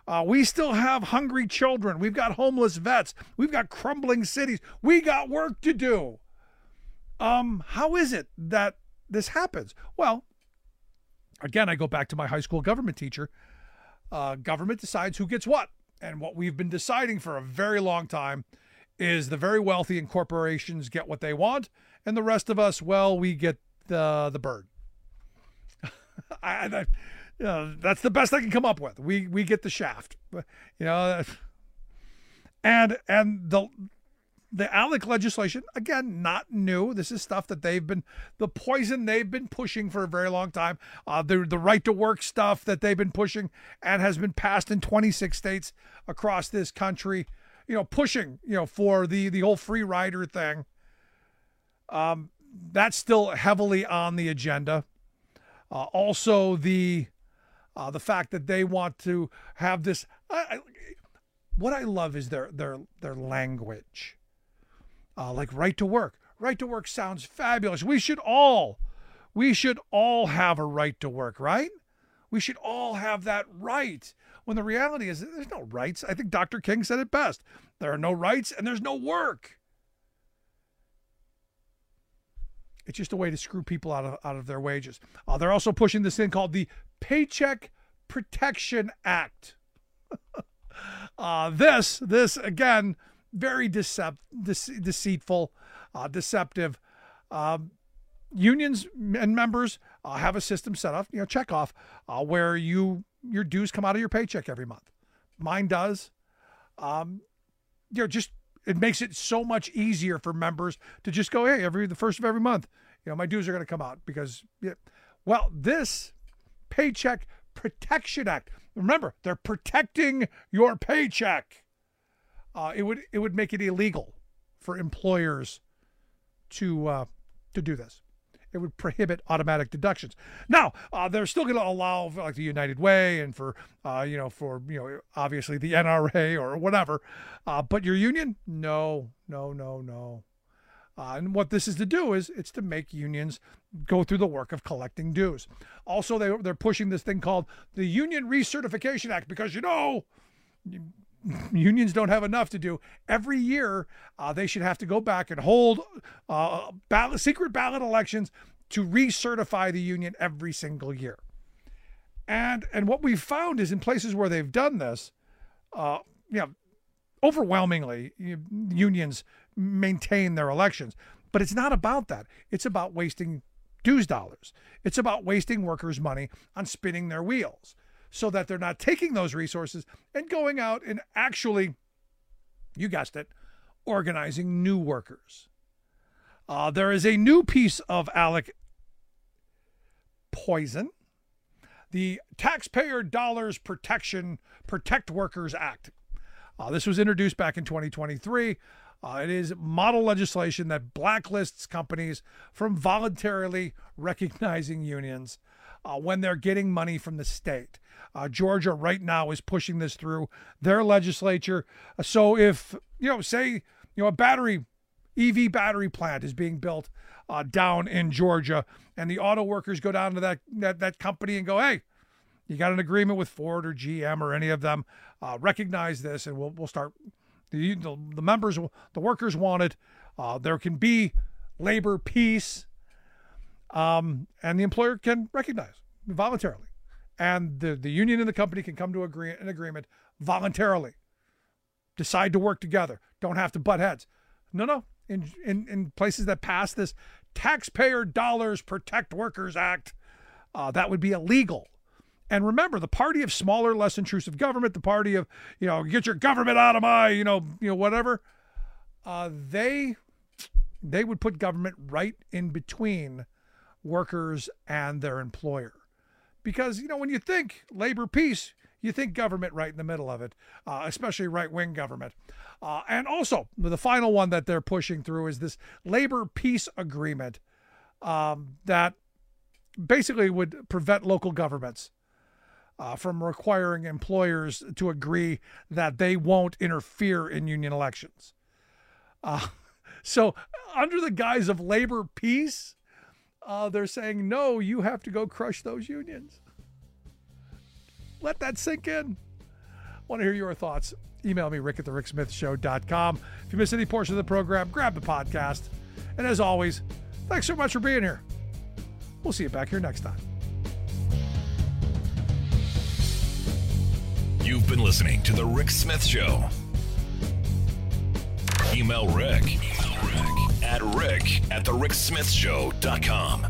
Uh, we still have hungry children. We've got homeless vets. We've got crumbling cities. We got work to do. Um, how is it that this happens? Well, again, I go back to my high school government teacher. Uh, government decides who gets what. And what we've been deciding for a very long time is the very wealthy and corporations get what they want, and the rest of us, well, we get the the bird. I, I, you know, that's the best I can come up with. We we get the shaft, you know, and and the the ALEC legislation, again, not new. This is stuff that they've been, the poison they've been pushing for a very long time. Uh, the the right to work stuff that they've been pushing and has been passed in twenty-six states across this country. You know, pushing, you know, for the the whole free rider thing. Um, that's still heavily on the agenda. Uh, also, the uh, the fact that they want to have this. I, I, what I love is their their their language. Uh, like right to work. Right to work sounds fabulous. We should all, we should all have a right to work, right? We should all have that right. When the reality is there's no rights. I think Doctor King said it best. There are no rights and there's no work. It's just a way to screw people out of out of their wages. Uh, they're also pushing this thing called the Paycheck Protection Act. uh, this, this again, very decept, dece- deceitful, uh, deceptive. Um, unions and members uh, have a system set up, you know, check off, uh, where you your dues come out of your paycheck every month. Mine does. Um, you know, just it makes it so much easier for members to just go, hey, every the first of every month, you know, my dues are going to come out because, yeah. Well, this Paycheck Protection Act. Remember, they're protecting your paycheck. Uh, it would it would make it illegal for employers to uh, to do this. It would prohibit automatic deductions. Now, uh, they're still going to allow for, like the United Way and for uh, you know for you know obviously the N R A or whatever. Uh, but your union, no, no, no, no. Uh, and what this is to do is it's to make unions go through the work of collecting dues. Also, they they're pushing this thing called the Union Recertification Act because you know. Unions don't have enough to do. Every year, uh, they should have to go back and hold uh, ballot, secret ballot elections to recertify the union every single year. And and what we've found is in places where they've done this, uh, you know, overwhelmingly, unions maintain their elections. But it's not about that. It's about wasting dues dollars. It's about wasting workers' money on spinning their wheels, so that they're not taking those resources and going out and actually, you guessed it, organizing new workers. Uh, there is a new piece of ALEC poison, the Taxpayer Dollars Protection Protect Workers Act. Uh, this was introduced back in twenty twenty-three. Uh, it is model legislation that blacklists companies from voluntarily recognizing unions uh, when they're getting money from the state. Uh, Georgia right now is pushing this through their legislature. So if, you know, say, you know, a battery, E V battery plant is being built uh, down in Georgia, and the auto workers go down to that, that, that company and go, hey, you got an agreement with Ford or G M or any of them, uh, recognize this and we'll, we'll start, the, the, the members, the workers want it. Uh, there can be labor peace, um, and the employer can recognize voluntarily. And the, the union and the company can come to agree, an agreement voluntarily. Decide to work together. Don't have to butt heads. No, no. In, in, in places that pass this Taxpayer Dollars Protect Workers Act, uh, that would be illegal. And remember, the party of smaller, less intrusive government, the party of, you know, get your government out of my, you know, you know, whatever, uh, they they would put government right in between workers and their employer. Because, you know, when you think labor peace, you think government right in the middle of it, uh, especially right-wing government. Uh, and also, the final one that they're pushing through is this labor peace agreement um, that basically would prevent local governments uh, from requiring employers to agree that they won't interfere in union elections. Uh, so under the guise of labor peace, Uh, they're saying, no, you have to go crush those unions. Let that sink in. Want to hear your thoughts? Email me, rick at the rick smith show dot com. If you miss any portion of the program, grab the podcast. And as always, thanks so much for being here. We'll see you back here next time. You've been listening to The Rick Smith Show. Email Rick, Email Rick at rick at the rick smith show dot com.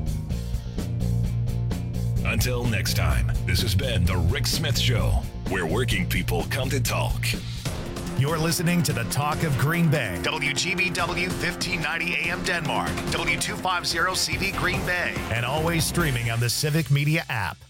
Until next time, this has been The Rick Smith Show, where working people come to talk. You're listening to the Talk of Green Bay. W G B W fifteen ninety A M Denmark. W two fifty C V Green Bay. And always streaming on the Civic Media app.